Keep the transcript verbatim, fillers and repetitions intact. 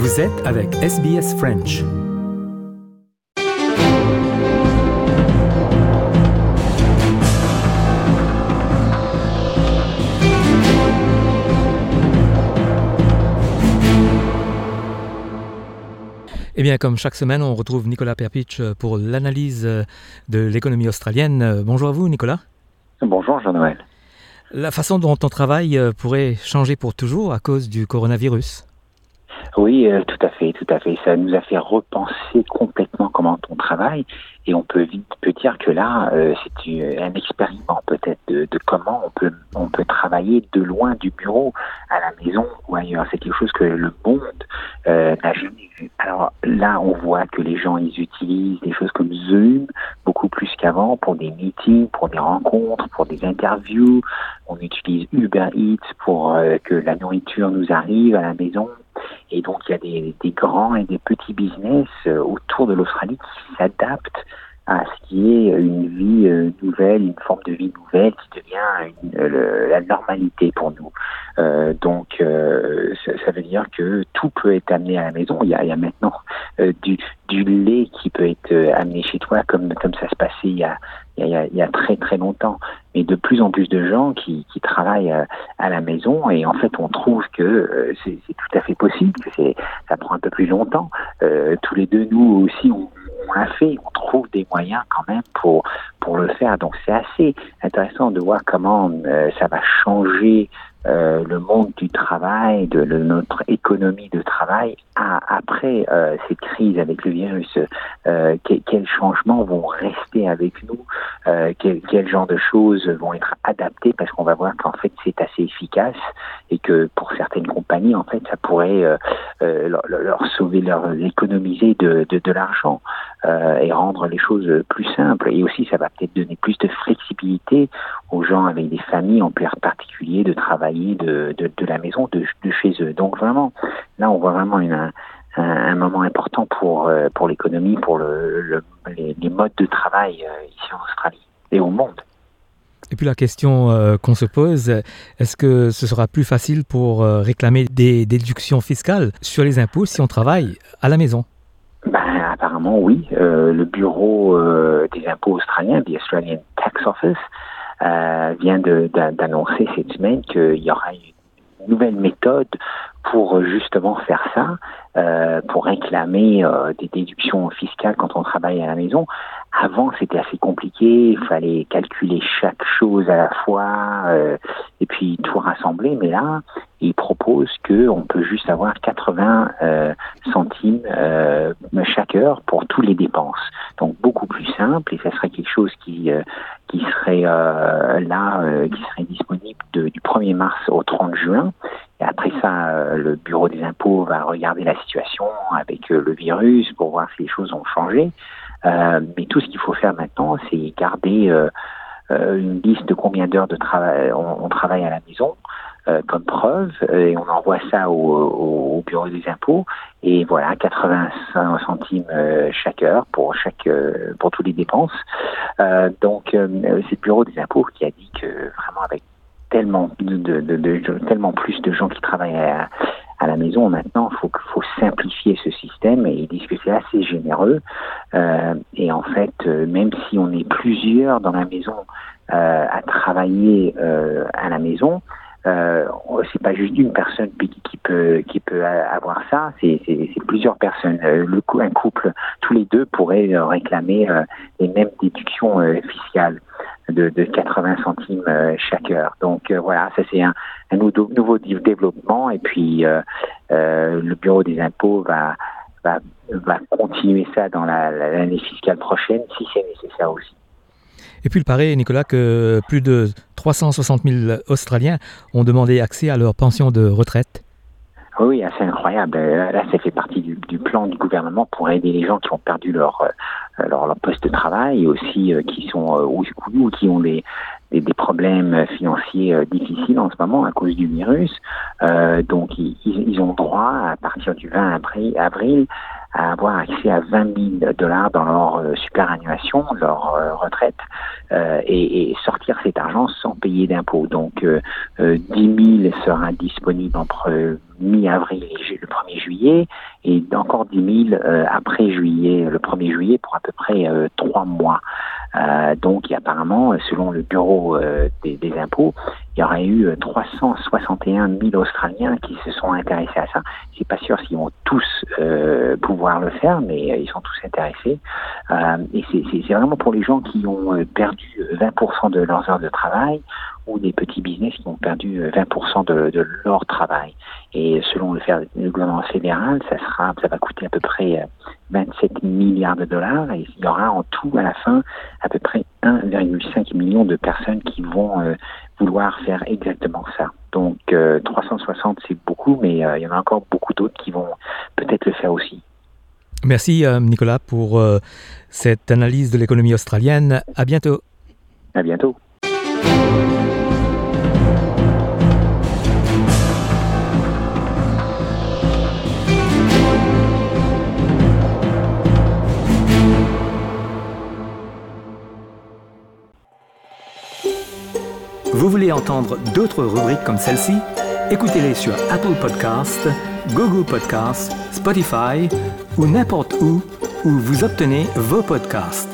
Vous êtes avec S B S French. Eh bien, comme chaque semaine, on retrouve Nicolas Perpich pour l'analyse de l'économie australienne. Bonjour à vous, Nicolas. Bonjour, Jean-Noël. La façon dont on travaille pourrait changer pour toujours à cause du coronavirus. Oui, euh, tout à fait, tout à fait. Ça nous a fait repenser complètement comment on travaille et on peut vite peut dire que là, euh, c'est une, un expériment peut-être de, de comment on peut on peut travailler de loin du bureau à la maison ou ailleurs. C'est quelque chose que le monde euh, n'a jamais vu. Alors là, on voit que les gens ils utilisent des choses comme Zoom beaucoup plus qu'avant pour des meetings, pour des rencontres, pour des interviews. On utilise Uber Eats pour euh, que la nourriture nous arrive à la maison. Et donc, il y a des, des grands et des petits business euh, autour de l'Australie qui s'adaptent à ce qui est une vie euh, nouvelle, une forme de vie nouvelle qui devient une, le, la normalité pour nous. Euh, donc, euh, ça, ça veut dire que tout peut être amené à la maison. Il y a, il y a maintenant euh, du, du lait qui peut être euh, amené chez toi comme, comme ça se passait il y a, il y a, il y a très très longtemps. Mais de plus en plus de gens qui, qui travaillent euh, à la maison et en fait on trouve que euh, c'est, c'est tout à fait possible, que c'est, ça prend un peu plus longtemps. Euh, tous les deux, nous aussi, on, on l'a fait. On trouve des moyens quand même pour pour le faire. Donc c'est assez intéressant de voir comment euh, ça va changer euh, le monde du travail, de, de notre économie de travail à, après euh, cette crise avec le virus. Euh, quel, quels changements vont rester avec nous, euh, quel, quel genre de choses vont être adaptées parce qu'on va voir qu'en fait c'est assez efficace et que pour certaines compagnies en fait ça pourrait euh, euh, leur, leur sauver, leur économiser de, de, de l'argent euh, et rendre les choses plus simples. Et aussi ça va peut-être donner plus de flexibilité aux gens avec des familles en particulier de travailler de, de, de la maison, de, de chez eux. Donc vraiment là on voit vraiment une Un, un moment important pour euh, pour l'économie, pour le, le les, les modes de travail euh, ici en Australie et au monde. Et puis la question euh, qu'on se pose, est-ce que ce sera plus facile pour euh, réclamer des déductions fiscales sur les impôts si on travaille à la maison? Ben, apparemment oui. Euh, le bureau euh, des impôts australiens, the Australian Tax Office, euh, vient de, de, d'annoncer cette semaine qu'il y aura une nouvelle méthode pour justement faire ça, euh, pour réclamer euh, des déductions fiscales quand on travaille à la maison. Avant, c'était assez compliqué, il fallait calculer chaque chose à la fois euh, et puis tout rassembler. Mais là, ils proposent qu'on peut juste avoir quatre-vingts euh, centimes euh, chaque heure pour toutes les dépenses. Donc beaucoup plus simple et ça serait quelque chose qui euh, qui serait euh, là, euh, qui serait disponible de, du premier mars au trente juin. Et après ça, euh, le bureau des impôts va regarder la situation avec euh, le virus pour voir si les choses ont changé. Euh, mais tout ce qu'il faut faire maintenant, c'est garder euh, euh, une liste de combien d'heures de travail on, on travaille à la maison euh, comme preuve, et on envoie ça au, au, au bureau des impôts. Et voilà, quatre-vingt-cinq centimes euh, chaque heure pour chaque euh, pour toutes les dépenses. Euh, donc euh, c'est le bureau des impôts qui a dit que vraiment avec tellement de, de, de, de tellement plus de gens qui travaillent à, à la maison maintenant, il faut, faut simplifier ce système et ils disent que c'est assez généreux. Euh, et en fait, euh, même si on est plusieurs dans la maison euh, à travailler euh, à la maison, euh, c'est pas juste une personne qui peut qui peut avoir ça, c'est, c'est, c'est plusieurs personnes. Euh, le, un couple, tous les deux pourraient euh, réclamer euh, les mêmes déductions euh, fiscales de, de quatre-vingts centimes euh, chaque heure. Donc euh, voilà, ça c'est un, un nouveau, nouveau développement et puis euh, euh, le bureau des impôts va va, va continuer ça dans la, la, l'année fiscale prochaine si c'est nécessaire aussi. Et puis il paraît, Nicolas, que plus de trois cent soixante mille Australiens ont demandé accès à leur pension de retraite. Oui, c'est incroyable. Là, ça fait partie du, du plan du gouvernement pour aider les gens qui ont perdu leur leur, leur poste de travail et aussi euh, qui sont euh, ou, ou qui ont des, des, des problèmes financiers euh, difficiles en ce moment à cause du virus. Euh, donc, ils, ils ont droit à partir du vingt avril à avoir accès à vingt mille dollars dans leur euh, superannuation, leur euh, retraite, euh, et, et sortir cet argent sans payer d'impôts. Donc, euh, euh, dix mille sera disponible entre euh, mi-avril et le premier juillet, et encore dix mille euh, après juillet, le premier juillet, pour à peu près euh, trois mois. Euh, donc, apparemment, selon le bureau euh, des, des impôts, il y aurait eu trois cent soixante et un mille Australiens qui se sont intéressés à ça. Je suis pas sûr s'ils vont tous euh, pouvoir le faire, mais euh, ils sont tous intéressés. Euh, et c'est, c'est, c'est vraiment pour les gens qui ont euh, perdu vingt pour cent de leurs heures de travail, ou des petits business qui ont perdu vingt pour cent de, de leur travail. Et selon le, le gouvernement fédéral, ça sera, ça va coûter à peu près vingt-sept milliards de dollars, et il y aura en tout à la fin à peu près un virgule cinq million de personnes qui vont euh, vouloir faire exactement ça. Donc euh, trois cent soixante, c'est beaucoup, mais euh, il y en a encore beaucoup d'autres qui vont peut-être le faire aussi. Merci euh, Nicolas pour euh, cette analyse de l'économie australienne. À bientôt. À bientôt. Vous voulez entendre d'autres rubriques comme celle-ci? Écoutez-les sur Apple Podcasts, Google Podcasts, Spotify ou n'importe où où vous obtenez vos podcasts.